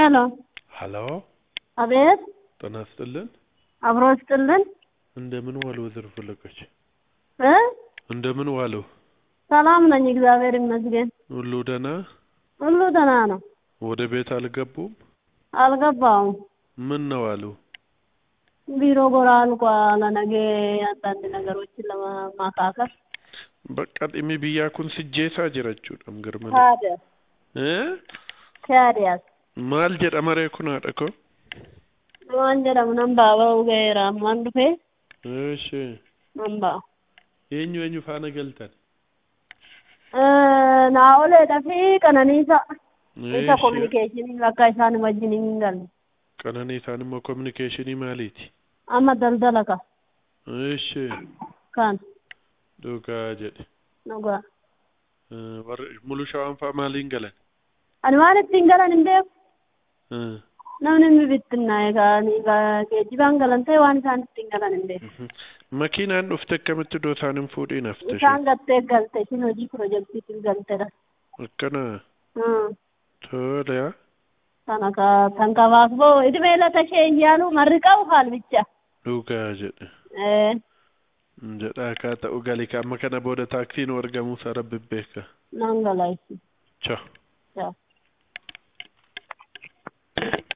Hello. Hello. አቤት ጤና ይስጥልን። አብሮ ይስጥልን። እንደምን ዋሉ ወይዘሮ ፈለቀች? እ እንደምን ዋሉ? ሰላም ነኝ እግዚአብሔር ይመስገን። ሁሉ ደህና? ሁሉ ደህና ነው። ወደ ቤት አልገቡም? አልገባውም። ምን ነው አሉ? ቢሮ ጎራ አልኳል ለነገ አንዳንድ ነገሮችን ለማካከል። በቃ ጢሚ ቢያኩን ስጄሳ ጅራችሁ ደምገርመን ታዲያ ታዲያስ ማል ጀደመሬ ኩና ደኮ ማን ጀደምነም ባባው ገራ ማን ዱፌ እሺ መንባ የኙ ፋና ገልተን ናኦሌ ደፊ ቀነኒሳ ኢሳ እሺ ኮሙኒኬሽን ለካይሳን ወጅኒን ገል ቀነኒሳንሞ ኮሙኒኬሽን ማሊቲ አማ ደልደለካ እሺ ካን ዱጋ ጀድ ነጋ ወር ሙሉ ሻዋን ፋማሊን ገለን አንማን ትንገላን እንደ namni bittinna egaani geejjibaan galantee waan isaan ittiin galan hin beeku. Makiinaan dhufte akkamitti dootaan hin fuudhiin hafte? Isaan gattee galte isin hojii piroojeektiitiin galtedha. Akkana. Tola. Kana kan qabaas boo idimee lata ishee iyyaalu marriqaa ufaal bicha. Dhugaa jedhe. Jedhaa kaa ta'u galii amma kana booda taaksiin argamuu isaa rabbi beeka. Nan galaayisi. Ciao. Ciao.